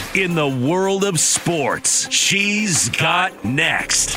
In the world of sports, she's got next.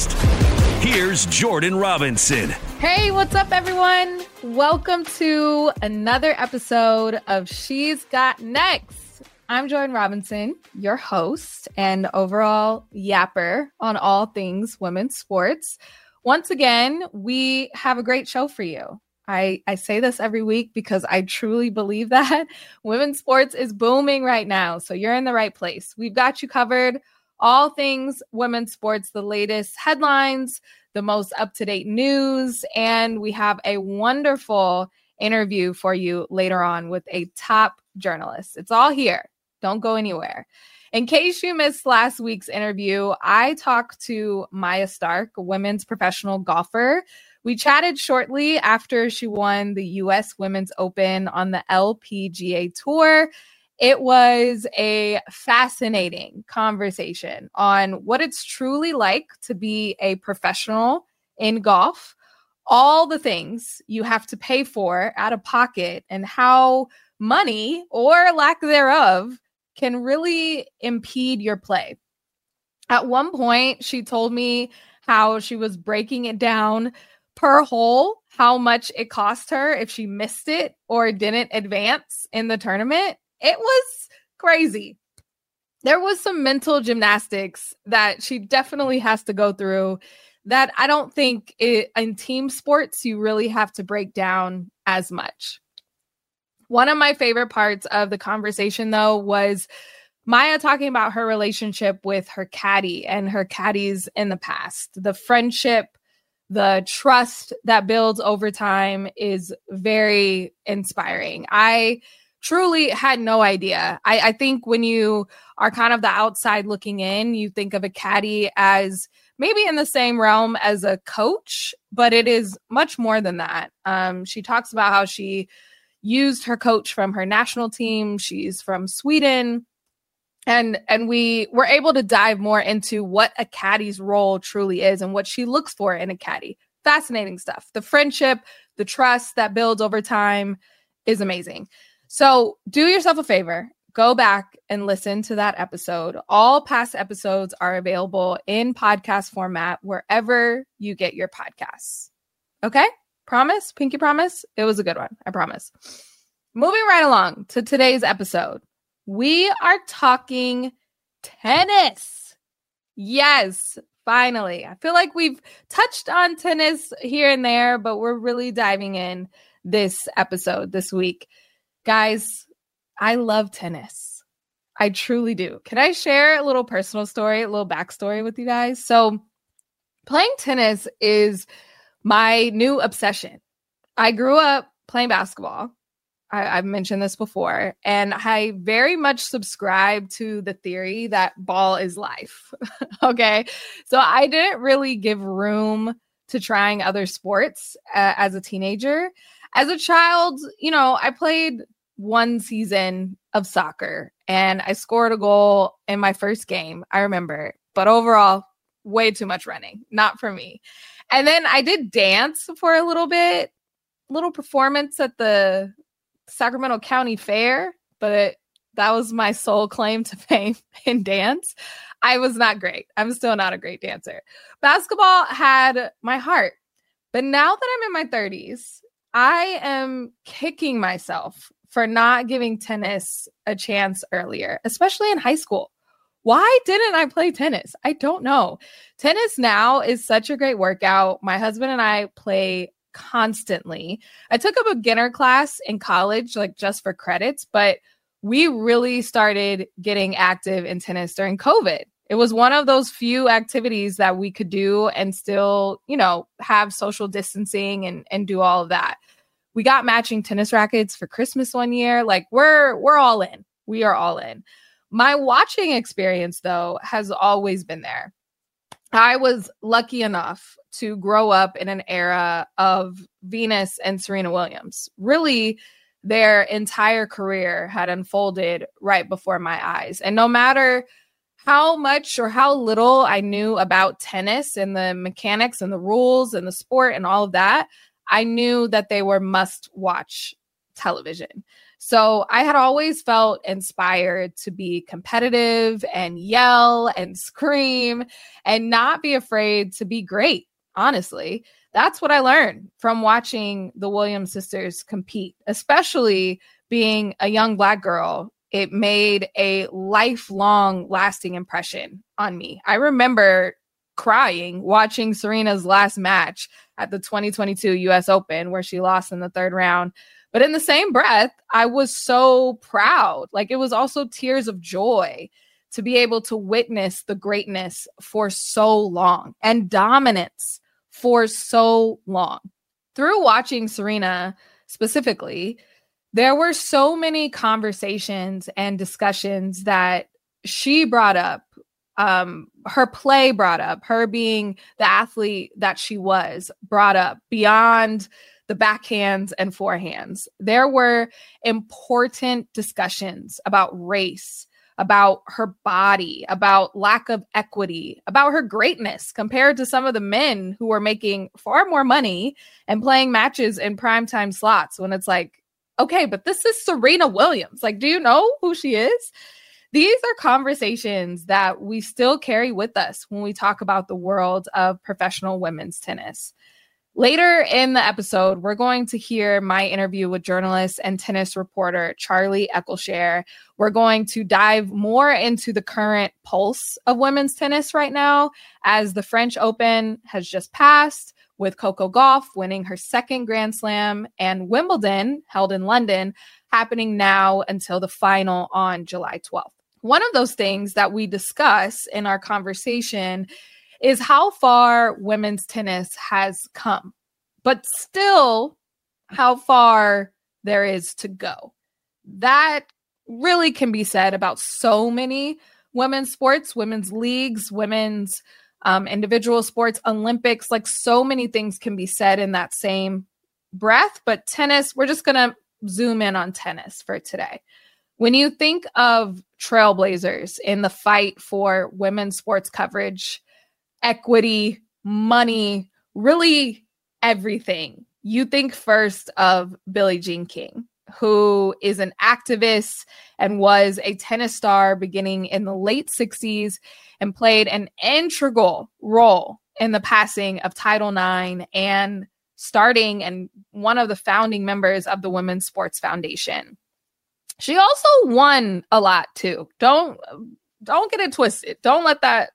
Here's Jordan Robinson. Hey, what's up, everyone? Welcome to another episode of She's Got Next. I'm Jordan Robinson, your host and overall yapper on all things women's sports. Once again, we have a great show for you. I say this every week because I truly believe that women's sports is booming right now. So you're in the right place. We've got you covered. All things women's sports, the latest headlines, the most up-to-date news, and we have a wonderful interview for you later on with a top journalist. It's all here. Don't go anywhere. In case you missed last week's interview, I talked to Maya Stark, a women's professional golfer. We chatted shortly after she won the U.S. Women's Open on the LPGA Tour. It was a fascinating conversation on what it's truly like to be a professional in golf, all the things you have to pay for out of pocket, and how money or lack thereof can really impede your play. At one point, she told me how she was breaking it down per hole, how much it cost her if she missed it or didn't advance in the tournament. It was crazy. There was some mental gymnastics that she definitely has to go through that I don't think in team sports you really have to break down as much. One of my favorite parts of the conversation, though, was Maya talking about her relationship with her caddy and her caddies in the past. The friendship, the trust that builds over time is very inspiring. I truly had no idea. I think when you are kind of the outside looking in, you think of a caddy as maybe in the same realm as a coach, but it is much more than that. She talks about how she used her coach from her national team. She's from Sweden. And we were able to dive more into what a caddy's role truly is and what she looks for in a caddy. Fascinating stuff. The friendship, the trust that builds over time is amazing. So do yourself a favor, go back and listen to that episode. All past episodes are available in podcast format wherever you get your podcasts. Okay? Promise? Pinky promise? It was a good one. I promise. Moving right along to today's episode. We are talking tennis. Yes, finally. I feel like we've touched on tennis here and there, but we're really diving in this episode this week. Guys, I love tennis. I truly do. Can I share a little personal story, a little backstory with you guys? So playing tennis is my new obsession. I grew up playing basketball. I've mentioned this before, and I very much subscribe to the theory that ball is life. Okay. So I didn't really give room to trying other sports as a teenager. As a child, I played one season of soccer and I scored a goal in my first game, I remember. But overall, way too much running. Not for me. And then I did dance for a little bit, little performance at the Sacramento County Fair, but that was my sole claim to fame in dance. I was not great. I'm still not a great dancer. Basketball had my heart. But now that I'm in my 30s, I am kicking myself for not giving tennis a chance earlier, especially in high school. Why didn't I play tennis? I don't know. Tennis now is such a great workout. My husband and I play constantly. I took a beginner class in college, like just for credits, but we really started getting active in tennis during COVID. It was one of those few activities that we could do and still, have social distancing and do all of that. We got matching tennis rackets for Christmas one year. Like we're all in. We are all in. My watching experience, though, has always been there. I was lucky enough to grow up in an era of Venus and Serena Williams. Really, their entire career had unfolded right before my eyes. And no matter how much or how little I knew about tennis and the mechanics and the rules and the sport and all of that, I knew that they were must-watch television. So I had always felt inspired to be competitive and yell and scream and not be afraid to be great. Honestly, that's what I learned from watching the Williams sisters compete, especially being a young Black girl. It made a lifelong lasting impression on me. I remember crying watching Serena's last match at the 2022 US Open, where she lost in the third round. But in the same breath, I was so proud. Like, it was also tears of joy to be able to witness the greatness for so long and dominance for so long. Through watching Serena specifically, there were so many conversations and discussions that she brought up. Her play brought up, her being the athlete that she was brought up beyond the backhands and forehands. There were important discussions about race, about her body, about lack of equity, about her greatness compared to some of the men who were making far more money and playing matches in primetime slots, when it's like, okay, but this is Serena Williams. Like, do you know who she is? These are conversations that we still carry with us when we talk about the world of professional women's tennis. Later in the episode, we're going to hear my interview with journalist and tennis reporter Charlie Eccleshare. We're going to dive more into the current pulse of women's tennis right now, as the French Open has just passed, with Coco Gauff winning her second Grand Slam, and Wimbledon, held in London, happening now until the final on July 12th. One of those things that we discuss in our conversation is how far women's tennis has come, but still how far there is to go. That really can be said about so many women's sports, women's leagues, women's individual sports, Olympics. Like, so many things can be said in that same breath, but tennis, we're just going to zoom in on tennis for today. When you think of trailblazers in the fight for women's sports coverage, equity, money, really everything, you think first of Billie Jean King, who is an activist and was a tennis star beginning in the late 60s and played an integral role in the passing of Title IX and starting and one of the founding members of the Women's Sports Foundation. She also won a lot too. Don't get it twisted. Don't let that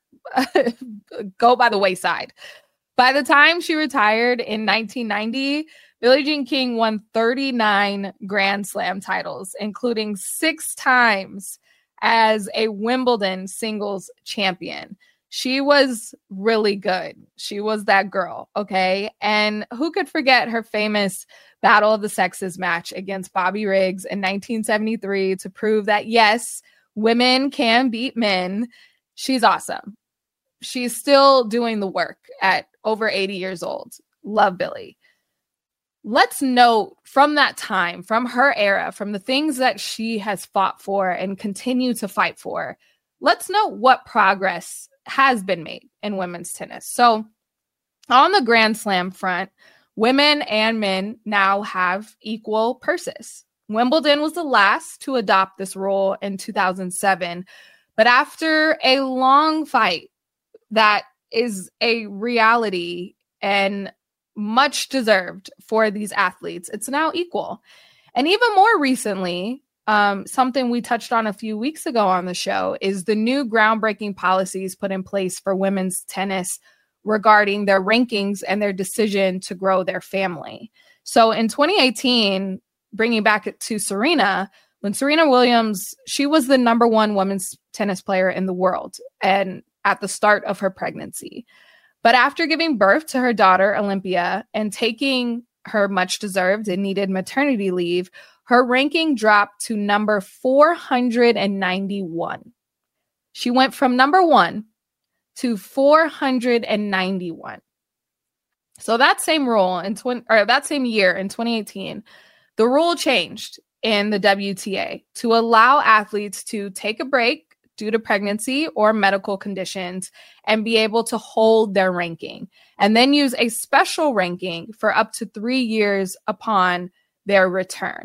go by the wayside. By the time she retired in 1990, Billie Jean King won 39 Grand Slam titles, including 6 times as a Wimbledon singles champion. She was really good. She was that girl, okay? And who could forget her famous Battle of the Sexes match against Bobby Riggs in 1973 to prove that, yes, women can beat men. She's awesome. She's still doing the work at over 80 years old. Love Billie. Let's note from that time, from her era, from the things that she has fought for and continue to fight for, let's note what progress has been made in women's tennis. So on the Grand Slam front, women and men now have equal purses. Wimbledon was the last to adopt this rule in 2007, but after a long fight that is a reality and much deserved for these athletes, it's now equal. And even more recently, something we touched on a few weeks ago on the show is the new groundbreaking policies put in place for women's tennis regarding their rankings and their decision to grow their family. So in 2018, bringing back to Serena, when Serena Williams, she was the number 1 women's tennis player in the world and at the start of her pregnancy. But after giving birth to her daughter, Olympia, and taking her much deserved and needed maternity leave, her ranking dropped to number 491. She went from number 1 to 491. So that same rule that same year in 2018, the rule changed in the WTA to allow athletes to take a break due to pregnancy or medical conditions and be able to hold their ranking, and then use a special ranking for up to 3 years upon their return.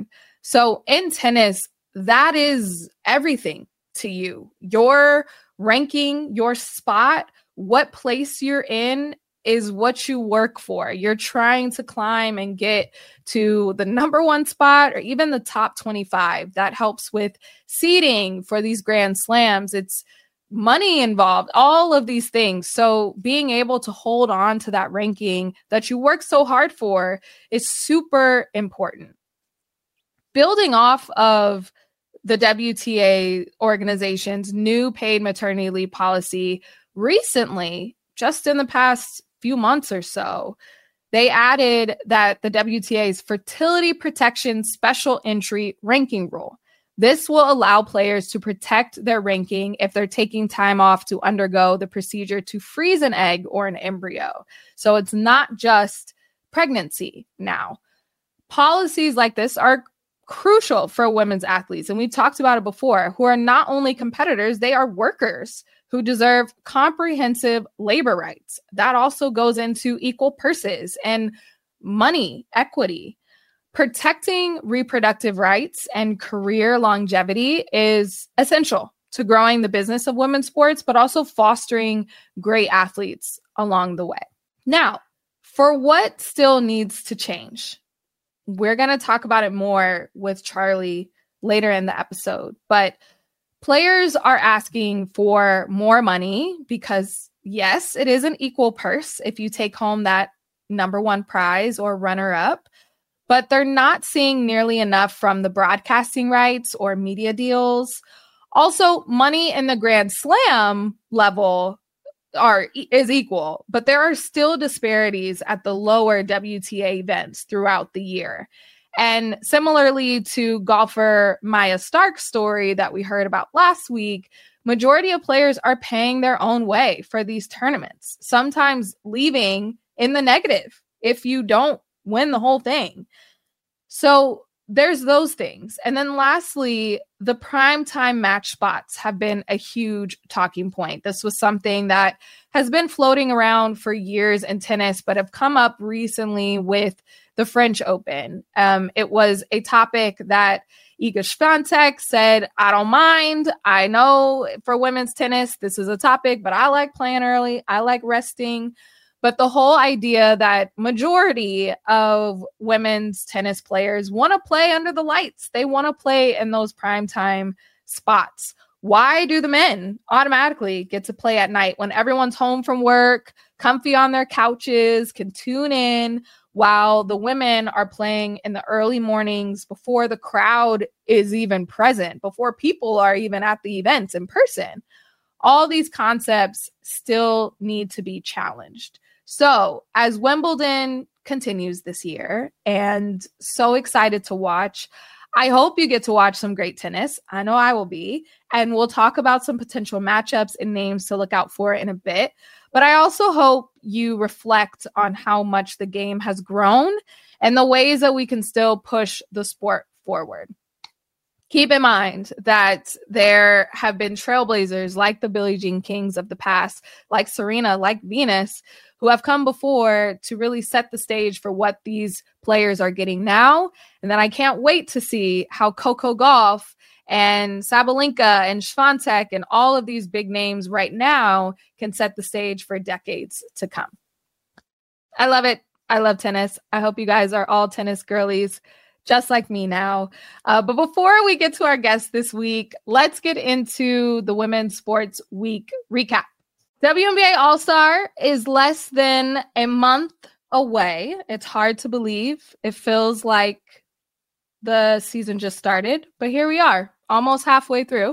So in tennis, that is everything to you. Your ranking, your spot, what place you're in is what you work for. You're trying to climb and get to the number one spot or even the top 25. That helps with seeding for these Grand Slams. It's money involved, all of these things. So being able to hold on to that ranking that you work so hard for is super important. Building off of the WTA organization's new paid maternity leave policy recently, just in the past few months or so, they added that the WTA's fertility protection special entry ranking rule. This will allow players to protect their ranking if they're taking time off to undergo the procedure to freeze an egg or an embryo. So it's not just pregnancy now. Policies like this are crucial for women's athletes, and we talked about it before, who are not only competitors, they are workers who deserve comprehensive labor rights. That also goes into equal purses and money equity. Protecting reproductive rights and career longevity is essential to growing the business of women's sports, but also fostering great athletes along the way. Now, for what still needs to change, we're going to talk about it more with Charlie later in the episode, but players are asking for more money because, yes, it is an equal purse if you take home that number one prize or runner up, but they're not seeing nearly enough from the broadcasting rights or media deals. Also, money in the Grand Slam level is equal, but there are still disparities at the lower WTA events throughout the year. And similarly to golfer Maya Stark's story that we heard about last week, majority of players are paying their own way for these tournaments, sometimes leaving in the negative if you don't win the whole thing. So there's those things. And then lastly, the primetime match spots have been a huge talking point. This was something that has been floating around for years in tennis, but have come up recently with the French Open. It was a topic that Iga Swiatek said, I don't mind. I know for women's tennis, this is a topic, but I like playing early. I like resting. But the whole idea that majority of women's tennis players want to play under the lights. They want to play in those primetime spots. Why do the men automatically get to play at night when everyone's home from work, comfy on their couches, can tune in, while the women are playing in the early mornings before the crowd is even present, before people are even at the events in person? All these concepts still need to be challenged. So as Wimbledon continues this year, and so excited to watch, I hope you get to watch some great tennis. I know I will be. And we'll talk about some potential matchups and names to look out for in a bit. But I also hope you reflect on how much the game has grown and the ways that we can still push the sport forward. Keep in mind that there have been trailblazers like the Billie Jean Kings of the past, like Serena, like Venus, who have come before to really set the stage for what these players are getting now. And then I can't wait to see how Coco Gauff and Sabalenka and Swiatek and all of these big names right now can set the stage for decades to come. I love it. I love tennis. I hope you guys are all tennis girlies, just like me now. But before we get to our guest this week, let's get into the Women's Sports Week recap. WNBA All-Star is less than a month away. It's hard to believe. It feels like the season just started, but here we are, almost halfway through.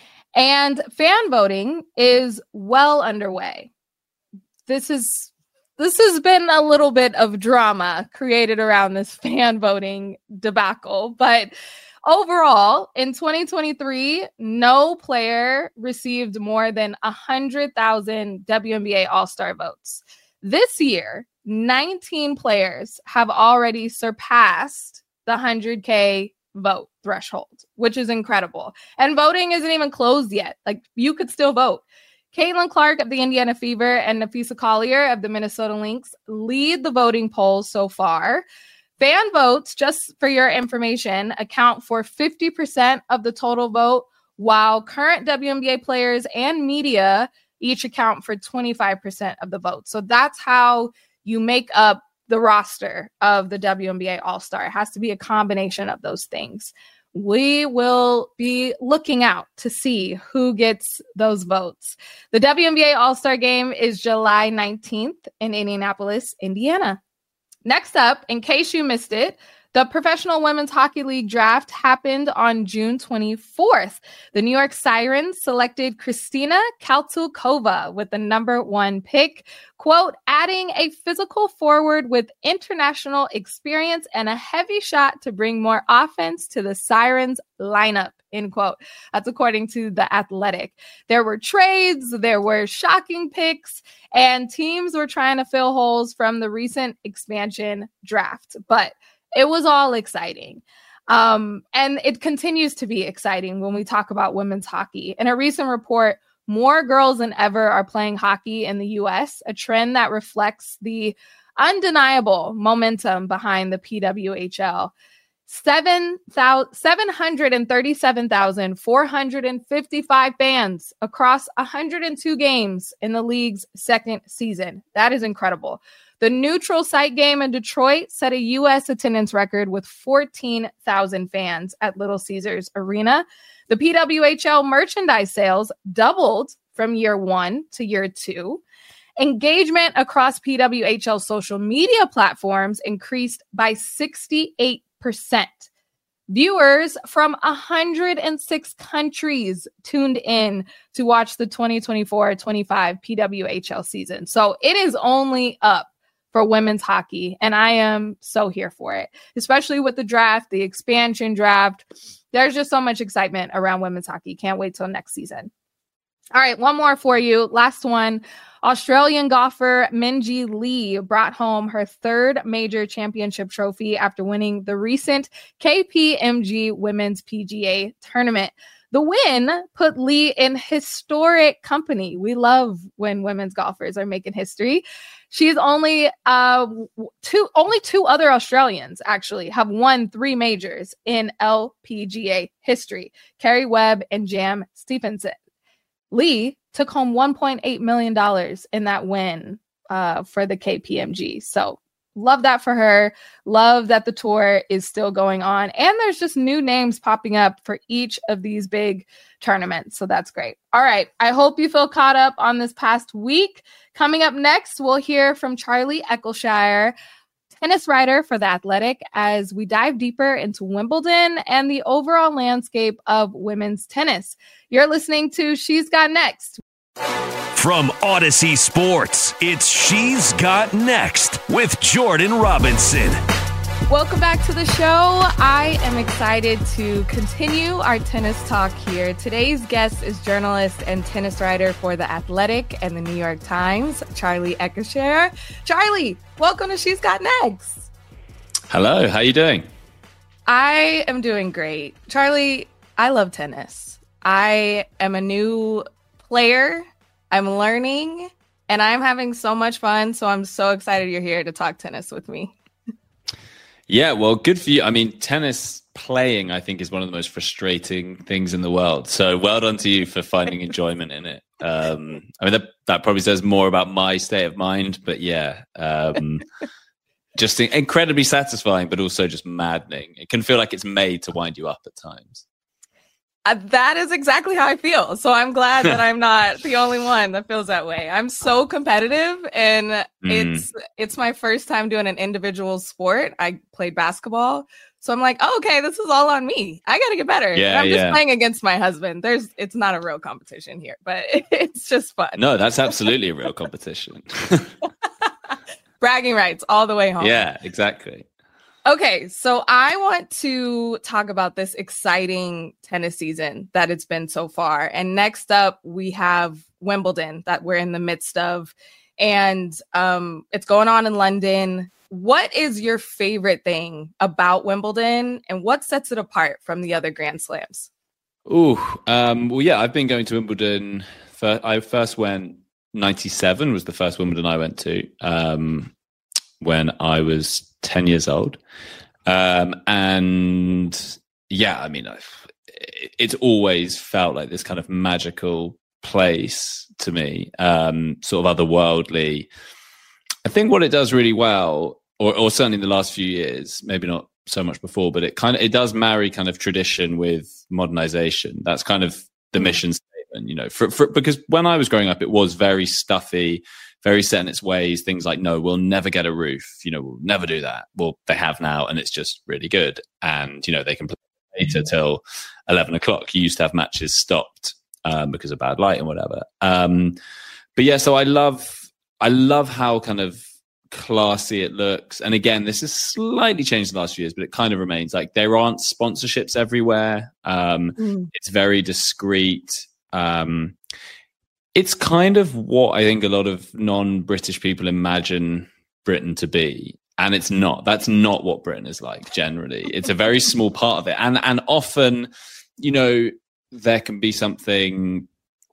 And fan voting is well underway. This has been a little bit of drama created around this fan voting debacle, but overall, in 2023, no player received more than 100,000 WNBA All-Star votes. This year, 19 players have already surpassed the 100K vote threshold, which is incredible. And voting isn't even closed yet. Like, you could still vote. Caitlin Clark of the Indiana Fever and Napheesa Collier of the Minnesota Lynx lead the voting polls so far. Fan votes, just for your information, account for 50% of the total vote, while current WNBA players and media each account for 25% of the vote. So that's how you make up the roster of the WNBA All-Star. It has to be a combination of those things. We will be looking out to see who gets those votes. The WNBA All-Star Game is July 19th in Indianapolis, Indiana. Next up, in case you missed it, the Professional Women's Hockey League draft happened on June 24th. The New York Sirens selected Kristina Kaltukova with the number 1 pick, quote, adding a physical forward with international experience and a heavy shot to bring more offense to the Sirens lineup, end quote. That's according to The Athletic. There were trades, there were shocking picks, and teams were trying to fill holes from the recent expansion draft. But it was all exciting. And it continues to be exciting when we talk about women's hockey. In a recent report, more girls than ever are playing hockey in the U.S., a trend that reflects the undeniable momentum behind the PWHL. 737,455 fans across 102 games in the league's second season. That is incredible. The neutral site game in Detroit set a U.S. attendance record with 14,000 fans at Little Caesars Arena. The PWHL merchandise sales doubled from year 1 to year 2. Engagement across PWHL social media platforms increased by 68%. Viewers from 106 countries tuned in to watch the 2024-25 PWHL season. So it is only up for women's hockey, and I am so here for it, especially with the draft, the expansion draft. There's just so much excitement around women's hockey. Can't wait till next season. All right, one more for you. Last one. Australian golfer Minjee Lee brought home her 3rd major championship trophy after winning the recent KPMG Women's PGA Tournament. The win put Lee in historic company. We love when women's golfers are making history. She's only two other Australians actually have won 3 majors in LPGA history: Kerry Webb and Jam Stephenson. Lee took home $1.8 million in that win for the KPMG. So love that for her. Love that the tour is still going on. And there's just new names popping up for each of these big tournaments. So that's great. All right. I hope you feel caught up on this past week. Coming up next, we'll hear from Charlie Eccleshare, tennis writer for The Athletic, as we dive deeper into Wimbledon and the overall landscape of women's tennis. You're listening to She's Got Next. From Odyssey Sports, it's She's Got Next with Jordan Robinson. Welcome back to the show. I am excited to continue our tennis talk here. Today's guest is journalist and tennis writer for The Athletic and the New York Times, Charlie Eccleshare. Charlie, welcome to She's Got Next. Hello, how you doing? I am doing great. Charlie, I love tennis. I am a new player. I'm learning, and I'm having so much fun. So I'm so excited you're here to talk tennis with me. Yeah, well, good for you. I mean, tennis playing, I think, is one of the most frustrating things in the world. So well done to you for finding enjoyment in it. I mean, that probably says more about my state of mind, but yeah, just incredibly satisfying, but also just maddening. It can feel like it's made to wind you up at times. That is exactly how I feel. So I'm glad that I'm not the only one that feels that way. I'm so competitive, and it's my first time doing an individual sport. I played basketball. So I'm like, oh, okay, this is all on me. I got to get better. Yeah, I'm just playing against my husband. It's not a real competition here, but it's just fun. No, that's absolutely a real competition. Bragging rights all the way home. Yeah, exactly. Okay, so I want to talk about this exciting tennis season that it's been so far. And next up, we have Wimbledon that we're in the midst of. And it's going on in London. What is your favorite thing about Wimbledon, and what sets it apart from the other Grand Slams? Well, yeah, I've been going to Wimbledon. I first went 97 was the first Wimbledon I went to when I was 10 years old. And yeah, I mean, it's always felt like this kind of magical place to me, sort of otherworldly. I think what it does really well, or certainly in the last few years, maybe not so much before, but it does marry kind of tradition with modernization. That's kind of the mission statement, you know, because when I was growing up, it was very stuffy, very set in its ways. Things like, no, we'll never get a roof. You know, we'll never do that. Well, they have now, and it's just really good. And, you know, they can play later till 11 o'clock. You used to have matches stopped because of bad light and whatever. But yeah, so I love how kind of classy it looks. And again, this has slightly changed in the last few years, but it kind of remains like there aren't sponsorships everywhere. It's very discreet. It's kind of what I think a lot of non-British people imagine Britain to be. And it's not. That's not what Britain is like generally. It's a very small part of it. And often, you know, there can be something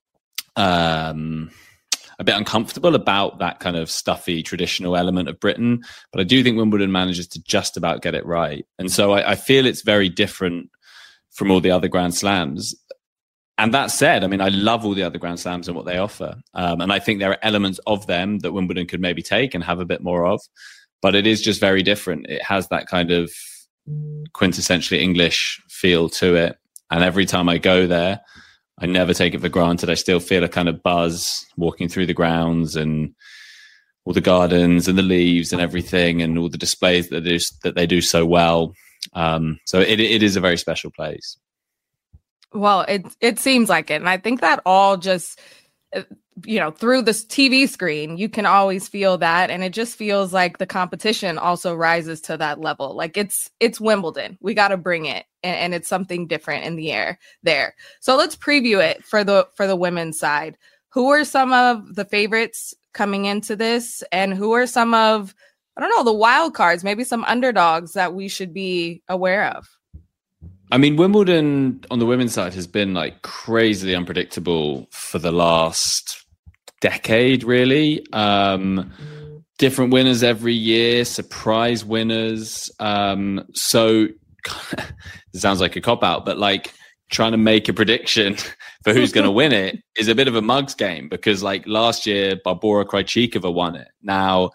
a bit uncomfortable about that kind of stuffy traditional element of Britain. But I do think Wimbledon manages to just about get it right. And so I feel it's very different from all the other Grand Slams. And that said, I mean, I love all the other Grand Slams and what they offer. And I think there are elements of them that Wimbledon could maybe take and have a bit more of. But it is just very different. It has that kind of quintessentially English feel to it. And every time I go there, I never take it for granted. I still feel a kind of buzz walking through the grounds and all the gardens and the leaves and everything and all the displays that they do so well. So it is a very special place. Well, it seems like it. And I think that all just, you know, through this TV screen, you can always feel that. And it just feels like the competition also rises to that level. Like it's Wimbledon. We got to bring it. And it's something different in the air there. So let's preview it for the women's side. Who are some of the favorites coming into this? And who are some of, I don't know, the wild cards, maybe some underdogs that we should be aware of? I mean, Wimbledon on the women's side has been like crazily unpredictable for the last decade, really. Different winners every year, surprise winners. So it sounds like a cop-out, but like trying to make a prediction for who's going to win it is a bit of a mugs game because like last year, Barbora Krejcikova won it. Now,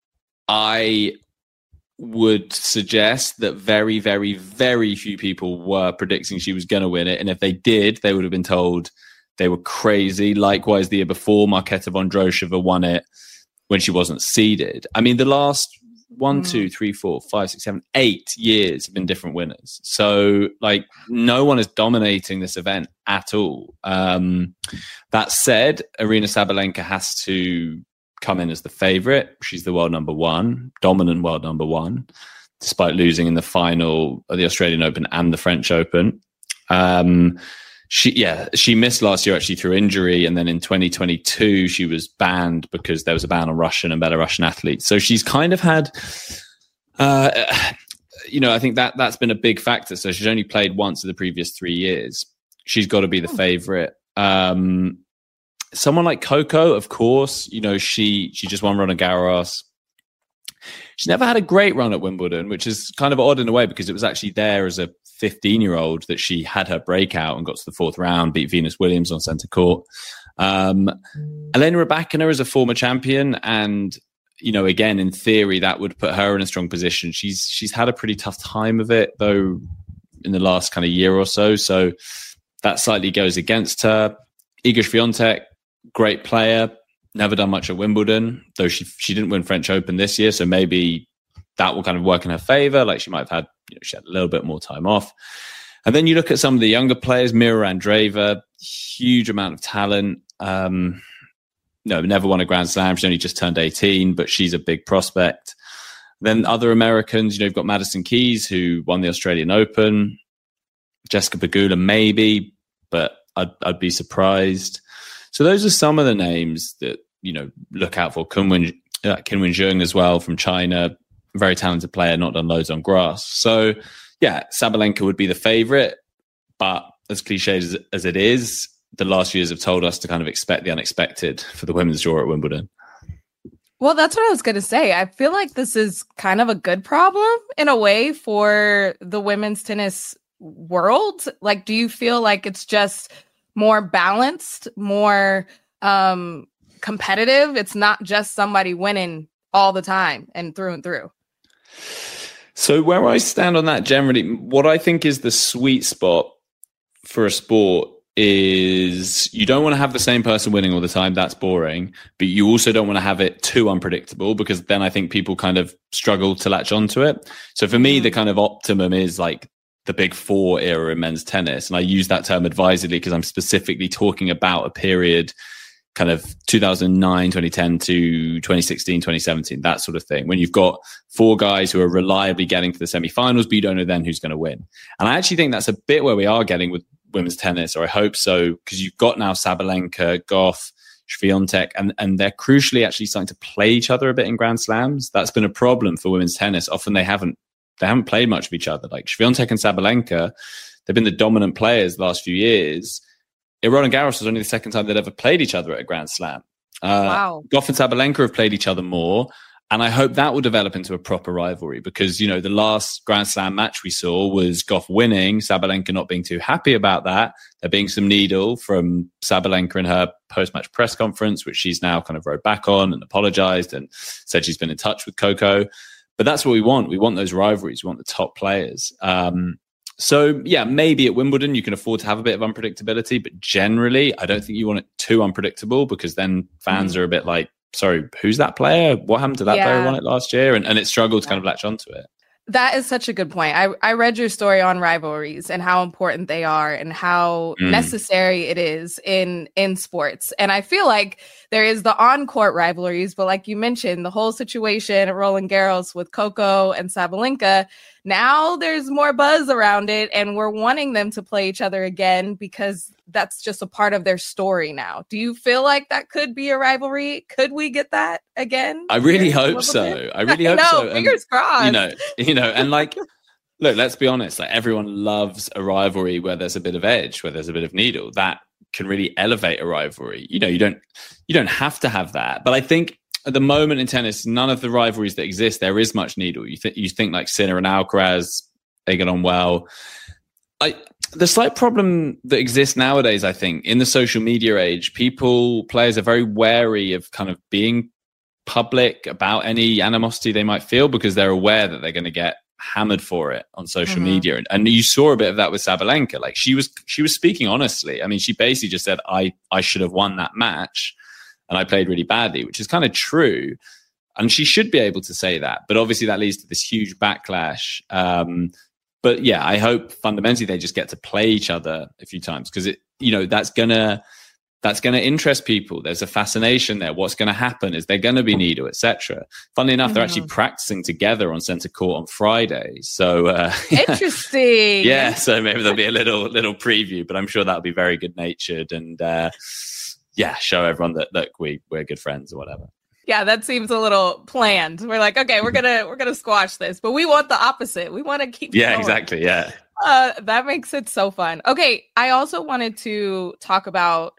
I would suggest that very, very, very few people were predicting she was going to win it. And if they did, they would have been told they were crazy. Likewise, the year before, Marketa Vondrousova won it when she wasn't seeded. I mean, the last 1, 2, 3, 4, 5, 6, 7, 8 years have been different winners. So, like, no one is dominating this event at all. That said, Aryna Sabalenka has to come in as the favorite. She's the world number one, dominant world number one, despite losing in the final of the Australian Open and the French Open. She missed last year actually through injury, and then in 2022 she was banned because there was a ban on Russian and Belarusian athletes. So she's kind of had, I think that's been a big factor. So she's only played once in the previous 3 years. She's got to be the favorite. Someone like Coco, of course, she just won Roland Garros. She's never had a great run at Wimbledon, which is kind of odd in a way because it was actually there as a 15-year-old that she had her breakout and got to the fourth round, beat Venus Williams on centre court. Elena Rybakina is a former champion, and again, in theory, that would put her in a strong position. She's had a pretty tough time of it, though, in the last kind of year or so. So that slightly goes against her. Iga Swiatek, great player, never done much at Wimbledon, though she didn't win French Open this year, so maybe that will kind of work in her favor. Like she might have had, she had a little bit more time off. And then you look at some of the younger players, Mira Andreeva, huge amount of talent. Never won a Grand Slam. She's only just turned 18, but she's a big prospect. Then other Americans, you've got Madison Keys, who won the Australian Open. Jessica Pegula, maybe, but I'd be surprised. So those are some of the names that, look out for. Qinwen Zheng as well from China, very talented player, not done loads on grass. So, yeah, Sabalenka would be the favorite, but as cliched as it is, the last few years have told us to kind of expect the unexpected for the women's draw at Wimbledon. Well, that's what I was going to say. I feel like this is kind of a good problem in a way for the women's tennis world. Like, do you feel like it's just more balanced, more competitive? It's not just somebody winning all the time and through. So where I stand on that generally, what I think is the sweet spot for a sport is you don't want to have the same person winning all the time. That's boring. But you also don't want to have it too unpredictable, because then I think people kind of struggle to latch onto it. So for me, the kind of optimum is like the Big Four era in men's tennis. And I use that term advisedly because I'm specifically talking about a period kind of 2009, 2010 to 2016, 2017, that sort of thing. When you've got four guys who are reliably getting to the semifinals, but you don't know then who's going to win. And I actually think that's a bit where we are getting with women's tennis, or I hope so, because you've got now Sabalenka, Goff, Swiatek, and they're crucially actually starting to play each other a bit in Grand Slams. That's been a problem for women's tennis. Often they haven't played much of each other. Like Swiatek and Sabalenka, they've been the dominant players the last few years. Roland Garros was only the second time they'd ever played each other at a Grand Slam. Wow. Goff and Sabalenka have played each other more. And I hope that will develop into a proper rivalry, because, you know, the last Grand Slam match we saw was Goff winning, Sabalenka not being too happy about that. There being some needle from Sabalenka in her post-match press conference, which she's now kind of rode back on and apologized and said she's been in touch with Coco. But that's what we want. We want those rivalries. We want the top players. So, yeah, maybe at Wimbledon you can afford to have a bit of unpredictability, but generally I don't think you want it too unpredictable, because then fans are a bit like, sorry, who's that player? What happened to that player who won it last year? And it struggled to kind of latch onto it. That is such a good point. I read your story on rivalries and how important they are and how necessary it is in sports. And I feel like there is the on-court rivalries, but like you mentioned, the whole situation at Roland Garros with Coco and Sabalenka, now there's more buzz around it, and we're wanting them to play each other again because that's just a part of their story now. Do you feel like that could be a rivalry? Could we get that again? I really hope so. I really hope so. Fingers crossed. You know, and like, look, let's be honest. Like, everyone loves a rivalry where there's a bit of edge, where there's a bit of needle. That can really elevate a rivalry. You know, you don't have to have that. But I think at the moment in tennis, none of the rivalries that exist, there is much needle. You think like Sinner and Alcaraz, they get on well. The slight problem that exists nowadays, I think, in the social media age, players are very wary of kind of being public about any animosity they might feel, because they're aware that they're going to get hammered for it on social media. And you saw a bit of that with Sabalenka. Like, she was speaking honestly. I mean, she basically just said, I should have won that match and I played really badly, which is kind of true. And she should be able to say that. But obviously that leads to this huge backlash. But yeah, I hope fundamentally they just get to play each other a few times, because that's gonna interest people. There's a fascination there. What's going to happen? Is there going to be needle, etc. Funnily enough, they're actually practicing together on centre court on Friday. So interesting. Yeah, so maybe there'll be a little preview, but I'm sure that'll be very good natured and show everyone that look, we're good friends or whatever. Yeah, that seems a little planned. We're like, okay, we're gonna squash this, but we want the opposite. We want to keep going. Exactly. Yeah. That makes it so fun. Okay, I also wanted to talk about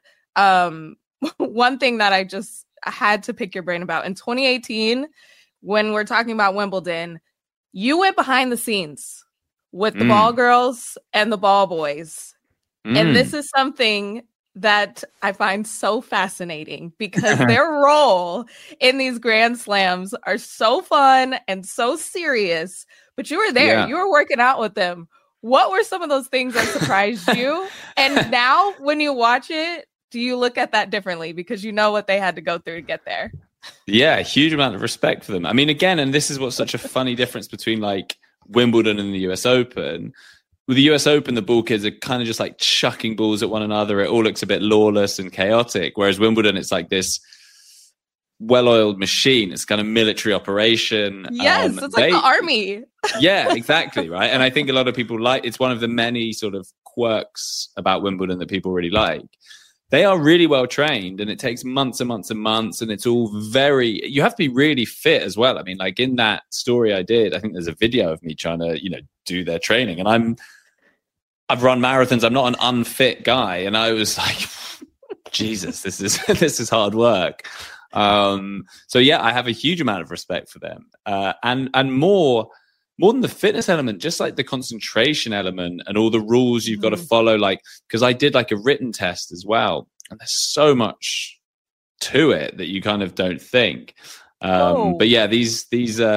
one thing that I just had to pick your brain about. In 2018, when we're talking about Wimbledon, you went behind the scenes with the ball girls and the ball boys. And this is something that I find so fascinating, because their role in these Grand Slams are so fun and so serious. But you were there, you were working out with them. What were some of those things that surprised you? And now when you watch it, do you look at that differently because you know what they had to go through to get there? Yeah, a huge amount of respect for them. I mean, again, and this is what's such a funny difference between like Wimbledon and the US Open. With the US Open, the ball kids are kind of just like chucking balls at one another. It all looks a bit lawless and chaotic. Whereas Wimbledon, it's like this well-oiled machine. It's kind of military operation. Yes, it's like the army. Yeah, exactly. Right. And I think a lot of people it's one of the many sort of quirks about Wimbledon that people really like. They are really well trained, and it takes months and months and months, and it's all you have to be really fit as well. I mean, like in that story I did, I think there's a video of me trying to, do their training, and I've run marathons. I'm not an unfit guy. And I was like, Jesus, this is hard work. So yeah, I have a huge amount of respect for them, and more than the fitness element, just like the concentration element and all the rules you've got to follow. Like, because I did like a written test as well, and there's so much to it that you kind of don't think. But yeah, these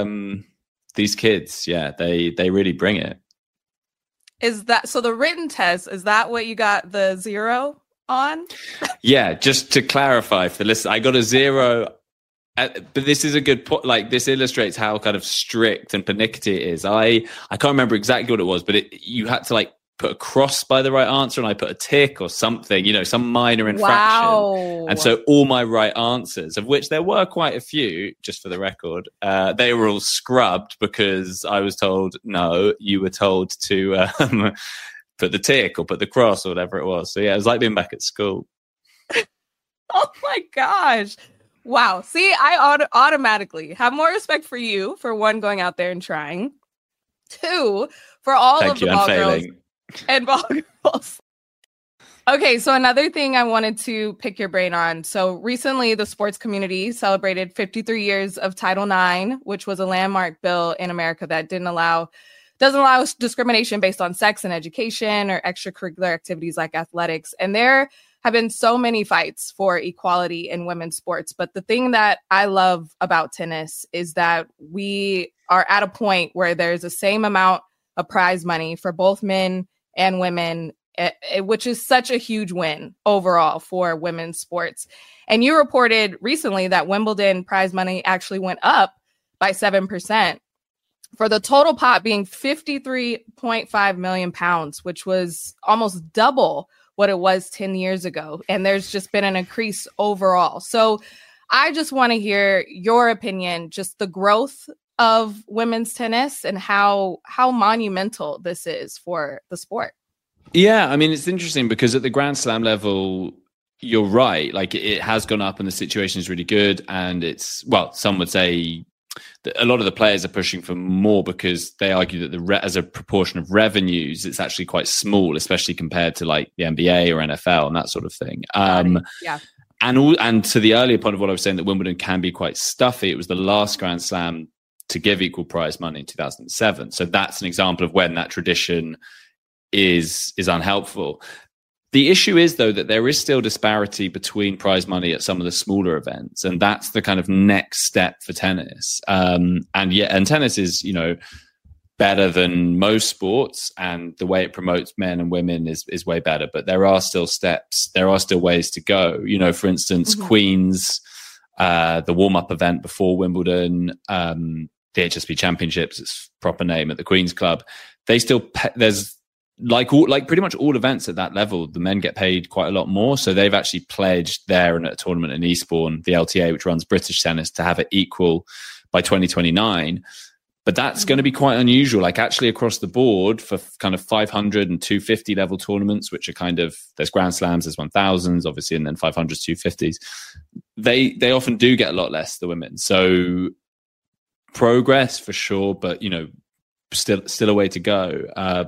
kids, yeah, they really bring it. Is that so? The written test, is that what you got the 0 on? Yeah, just to clarify for the list, I got a 0. But this is a good point. Like, this illustrates how kind of strict and pernickety it is. I can't remember exactly what it was, but you had to like put a cross by the right answer, and I put a tick or something, some minor infraction. Wow. And so all my right answers, of which there were quite a few, just for the record, they were all scrubbed because I was told, no, you were told to put the tick or put the cross or whatever it was. So yeah, it was like being back at school. Oh my gosh. Wow. See, I automatically have more respect for you, for one, going out there and trying. 2, for all of the ball girls and ball girls. Okay, so another thing I wanted to pick your brain on. So recently, the sports community celebrated 53 years of Title IX, which was a landmark bill in America that doesn't allow discrimination based on sex in education or extracurricular activities like athletics. And there have been so many fights for equality in women's sports. But the thing that I love about tennis is that we are at a point where there's the same amount of prize money for both men and women, which is such a huge win overall for women's sports. And you reported recently that Wimbledon prize money actually went up by 7%, for the total pot being £53.5 million, which was almost double what it was 10 years ago. And there's just been an increase overall. So I just want to hear your opinion, just the growth of women's tennis and how monumental this is for the sport. Yeah, I mean, it's interesting because at the Grand Slam level, you're right. Like, it has gone up and the situation is really good. And some would say that a lot of the players are pushing for more because they argue that as a proportion of revenues, it's actually quite small, especially compared to like the NBA or NFL and that sort of thing. Yeah. And to the earlier point of what I was saying, that Wimbledon can be quite stuffy. It was the last Grand Slam to give equal prize money in 2007. So that's an example of when that tradition is unhelpful. The issue is, though, that there is still disparity between prize money at some of the smaller events, and that's the kind of next step for tennis. And tennis is, better than most sports, and the way it promotes men and women is way better. But there are still steps. There are still ways to go. For instance, Queen's, the warm-up event before Wimbledon, the HSBC Championships, its proper name, at the Queen's Club. They still there's like pretty much all events at that level, the men get paid quite a lot more. So they've actually pledged there and at a tournament in Eastbourne, the LTA, which runs British tennis, to have it equal by 2029. But that's going to be quite unusual. Like, actually across the board for kind of 500 and 250 level tournaments, which are kind of, there's Grand Slams, there's 1000s, obviously, and then 500s, 250s. They often do get a lot less, the women. So progress for sure, but, still a way to go.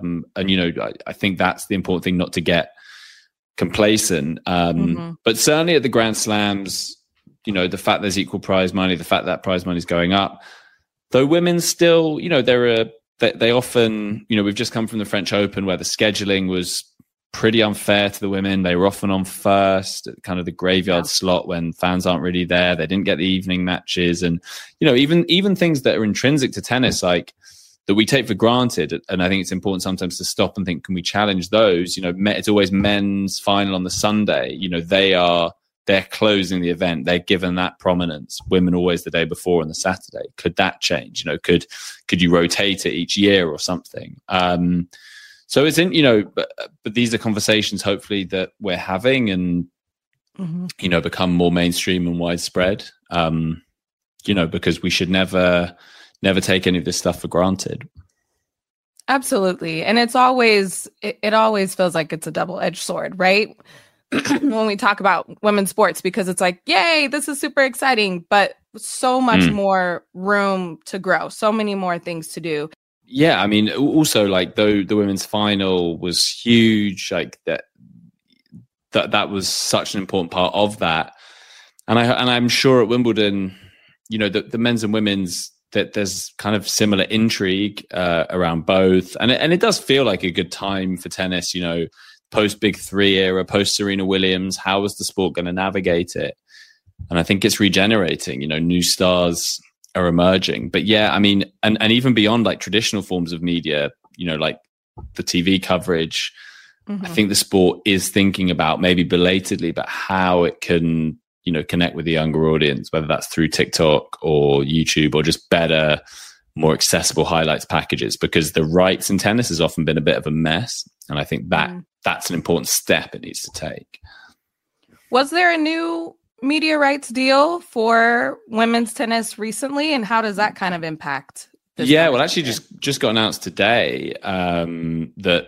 I think that's the important thing, not to get complacent. But certainly at the Grand Slams, the fact there's equal prize money, the fact that prize money is going up, though women still, they often, we've just come from the French Open where the scheduling was pretty unfair to the women. They were often on first, kind of the graveyard slot when fans aren't really there. They didn't get the evening matches. And, even things that are intrinsic to tennis, like, that we take for granted. And I think it's important sometimes to stop and think, can we challenge those? It's always men's final on the Sunday. They're closing the event. They're given that prominence. Women always the day before on the Saturday. Could that change? Could you rotate it each year or something? So it's but these are conversations hopefully that we're having and, become more mainstream and widespread, because we should never take any of this stuff for granted. Absolutely. And it always feels like it's a double-edged sword, right? When we talk about women's sports, because it's like, yay, this is super exciting, but so much more room to grow, so many more things to do. Yeah. I mean, also, like, though the women's final was huge, like that was such an important part of that. And I'm sure at Wimbledon, the men's and women's, that there's kind of similar intrigue around both. And it does feel like a good time for tennis, post Big Three era, post Serena Williams. How is the sport going to navigate it? And I think it's regenerating, new stars are emerging. But yeah, I mean, and even beyond like traditional forms of media, like the TV coverage, I think the sport is thinking about, maybe belatedly, but how it can, connect with the younger audience, whether that's through TikTok or YouTube or just better, more accessible highlights packages, because the rights in tennis has often been a bit of a mess. And I think that's an important step it needs to take. Was there a new media rights deal for women's tennis recently? And how does that kind of impact? Yeah, well, actually just got announced today that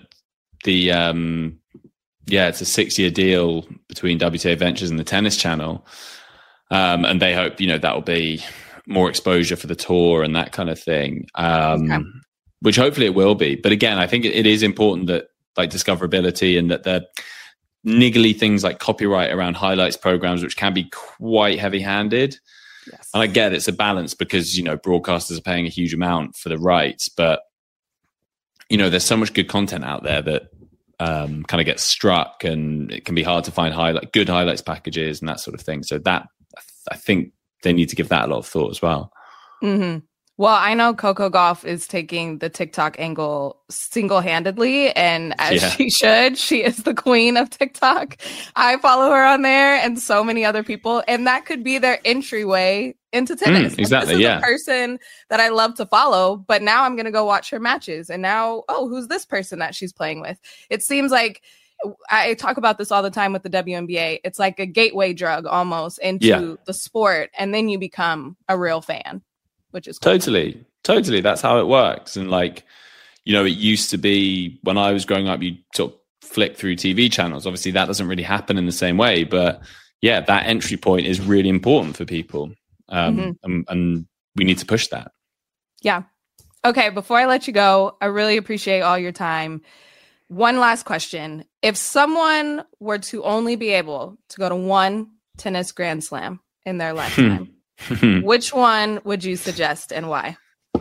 the it's a 6-year deal between WTA Ventures and the Tennis Channel. And they hope, that will be more exposure for the tour and that kind of thing, which hopefully it will be. But again, I think it is important that like discoverability and that the niggly things like copyright around highlights programs, which can be quite heavy-handed. Yes. And I get it's a balance because, broadcasters are paying a huge amount for the rights, but, there's so much good content out there that kind of gets struck, and it can be hard to find good highlights packages and that sort of thing. So that, I think they need to give that a lot of thought as well. Mm-hmm. Well, I know Coco Gauff is taking the TikTok angle single-handedly, and as she should. She is the queen of TikTok. I follow her on there and so many other people, and that could be their entryway into tennis. Exactly, this is a person that I love to follow, but now I'm going to go watch her matches. And now, who's this person that she's playing with? It seems like, I talk about this all the time with the WNBA. It's like a gateway drug almost into the sport, and then you become a real fan. Which is cool. Totally. That's how it works. And like, it used to be when I was growing up, you sort of flick through TV channels. Obviously that doesn't really happen in the same way, but yeah, that entry point is really important for people. And we need to push that. Yeah. Okay. Before I let you go, I really appreciate all your time. One last question. If someone were to only be able to go to one tennis Grand Slam in their lifetime, which one would you suggest and why?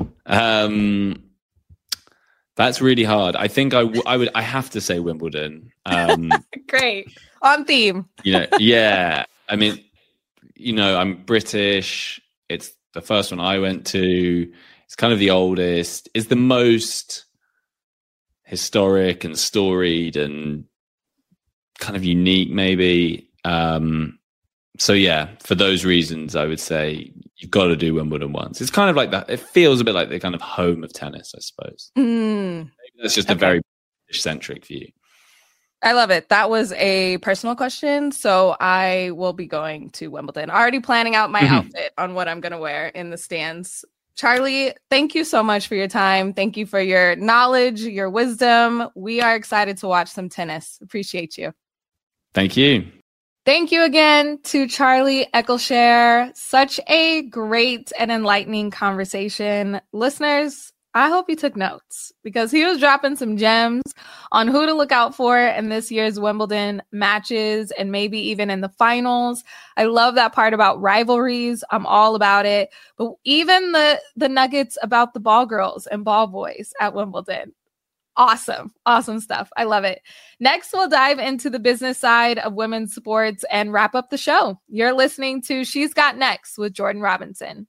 That's really hard. I think I have to say Wimbledon. Great. On theme. Yeah. I mean, I'm British. It's the first one I went to. It's kind of the oldest. It's the most historic and storied and kind of unique, maybe. So yeah, for those reasons, I would say you've got to do Wimbledon once. It's kind of like that. It feels a bit like the kind of home of tennis, I suppose. Maybe that's just a very British-centric view. I love it. That was a personal question, so I will be going to Wimbledon. Already planning out my outfit on what I'm going to wear in the stands. Charlie, thank you so much for your time. Thank you for your knowledge, your wisdom. We are excited to watch some tennis. Appreciate you. Thank you. Thank you again to Charlie Eccleshare. Such a great and enlightening conversation. Listeners, I hope you took notes because he was dropping some gems on who to look out for in this year's Wimbledon matches and maybe even in the finals. I love that part about rivalries. I'm all about it. But even the nuggets about the ball girls and ball boys at Wimbledon. Awesome stuff. I love it. Next, we'll dive into the business side of women's sports and wrap up the show. You're listening to She's Got Next with Jordan Robinson.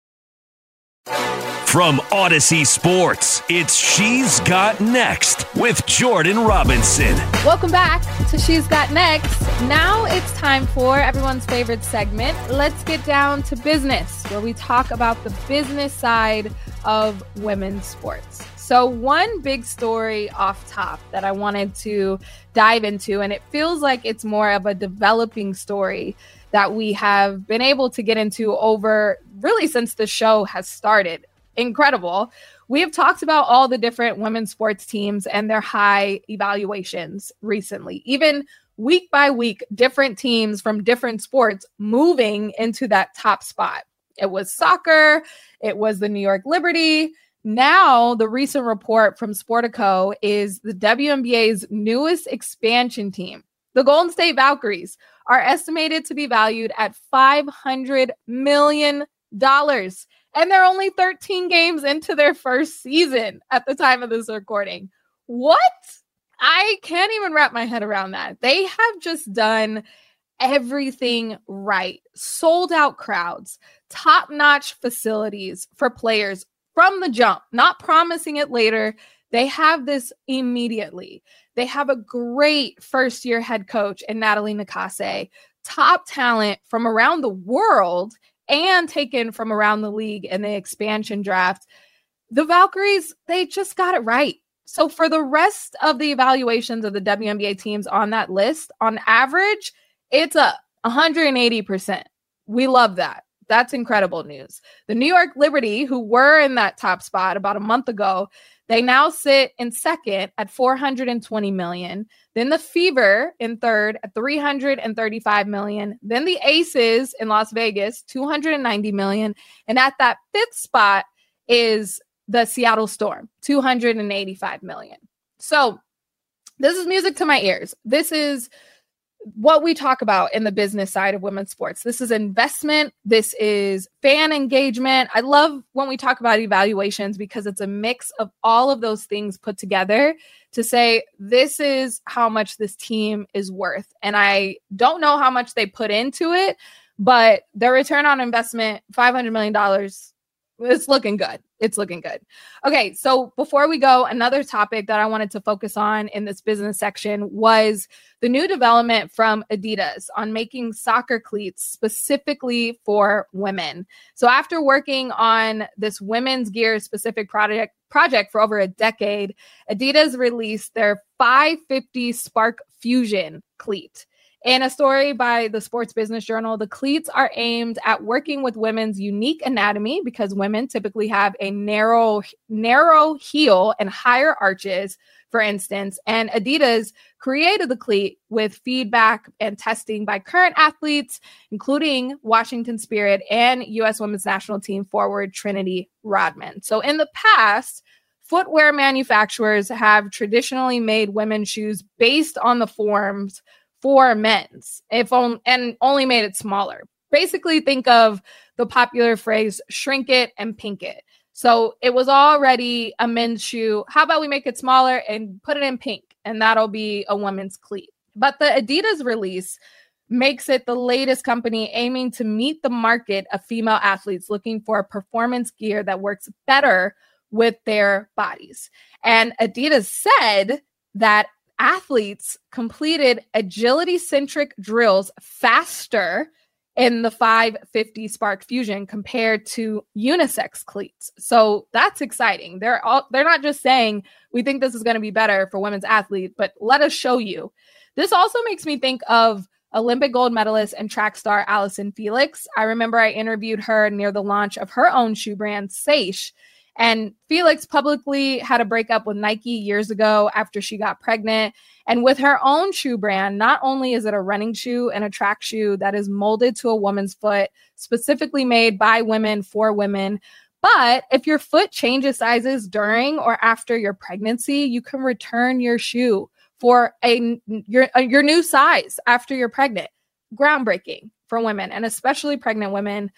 From Odyssey Sports, it's She's Got Next with Jordan Robinson. Welcome back to She's Got Next. Now it's time for everyone's favorite segment. Let's get down to business, where we talk about the business side of women's sports. So one big story off top that I wanted to dive into, and it feels like it's more of a developing story that we have been able to get into over really since the show has started. Incredible. We have talked about all the different women's sports teams and their high evaluations recently, even week by week, different teams from different sports moving into that top spot. It was soccer. It was the New York Liberty. Now, the recent report from Sportico is the WNBA's newest expansion team. The Golden State Valkyries are estimated to be valued at $500 million. And they're only 13 games into their first season at the time of this recording. What? I can't even wrap my head around that. They have just done everything right. Sold out crowds, top-notch facilities for players from the jump, not promising it later. They have this immediately. They have a great first-year head coach in Natalie Nakase, top talent from around the world and taken from around the league in the expansion draft. The Valkyries, they just got it right. So for the rest of the evaluations of the WNBA teams on that list, on average, it's up 180%. We love that. That's incredible news. The New York Liberty, who were in that top spot about a month ago, they now sit in second at $420 million. Then the Fever in third at $335 million. Then the Aces in Las Vegas, $290 million. And at that fifth spot is the Seattle Storm, $285 million. So this is music to my ears. This is what we talk about in the business side of women's sports. This is investment. This is fan engagement. I love when we talk about evaluations because it's a mix of all of those things put together to say, this is how much this team is worth. And I don't know how much they put into it, but their return on investment, $500 million, it's looking good. It's looking good. Okay, so before we go, another topic that I wanted to focus on in this business section was the new development from Adidas on making soccer cleats specifically for women. So after working on this women's gear specific project for over a decade, Adidas released their 550 Spark Fusion cleat. In a story by the Sports Business Journal, the cleats are aimed at working with women's unique anatomy because women typically have a narrow heel and higher arches, for instance. And Adidas created the cleat with feedback and testing by current athletes, including Washington Spirit and U.S. Women's National Team forward Trinity Rodman. So in the past, footwear manufacturers have traditionally made women's shoes based on the forms for men's, and only made it smaller. Basically, think of the popular phrase, shrink it and pink it. So it was already a men's shoe. How about we make it smaller and put it in pink, and that'll be a women's cleat. But the Adidas release makes it the latest company aiming to meet the market of female athletes looking for performance gear that works better with their bodies. And Adidas said that athletes completed agility-centric drills faster in the 550 Spark Fusion compared to unisex cleats. So that's exciting. They're not just saying, we think this is going to be better for women's athletes, but let us show you. This also makes me think of Olympic gold medalist and track star Allison Felix. I remember I interviewed her near the launch of her own shoe brand, Saysh. And Felix publicly had a breakup with Nike years ago after she got pregnant. And with her own shoe brand, not only is it a running shoe and a track shoe that is molded to a woman's foot, specifically made by women for women, but if your foot changes sizes during or after your pregnancy, you can return your shoe for your new size after you're pregnant. Groundbreaking for women, and especially pregnant women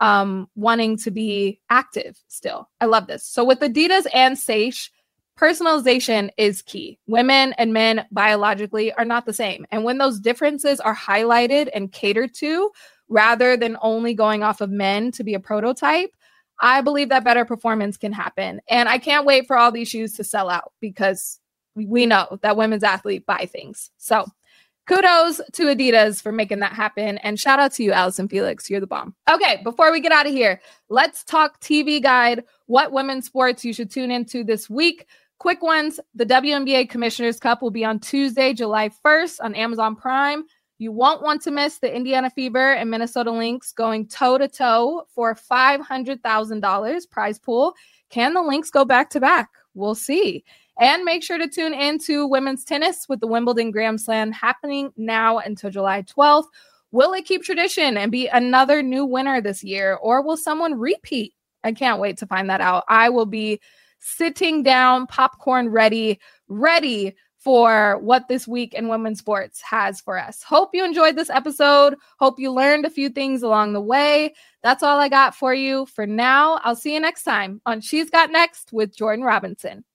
wanting to be active still. I love this. So with Adidas and Saysh, personalization is key. Women and men biologically are not the same. And when those differences are highlighted and catered to, rather than only going off of men to be a prototype, I believe that better performance can happen. And I can't wait for all these shoes to sell out because we know that women's athletes buy things. So kudos to Adidas for making that happen. And shout out to you, Allison Felix. You're the bomb. Okay, before we get out of here, let's talk TV guide. What women's sports you should tune into this week. Quick ones. The WNBA Commissioner's Cup will be on Tuesday, July 1st on Amazon Prime. You won't want to miss the Indiana Fever and Minnesota Lynx going toe-to-toe for $500,000 prize pool. Can the Lynx go back-to-back? We'll see. And make sure to tune in to women's tennis with the Wimbledon Grand Slam happening now until July 12th. Will it keep tradition and be another new winner this year, or will someone repeat? I can't wait to find that out. I will be sitting down, popcorn ready for what this week in women's sports has for us. Hope you enjoyed this episode. Hope you learned a few things along the way. That's all I got for you for now. I'll see you next time on She's Got Next with Jordan Robinson.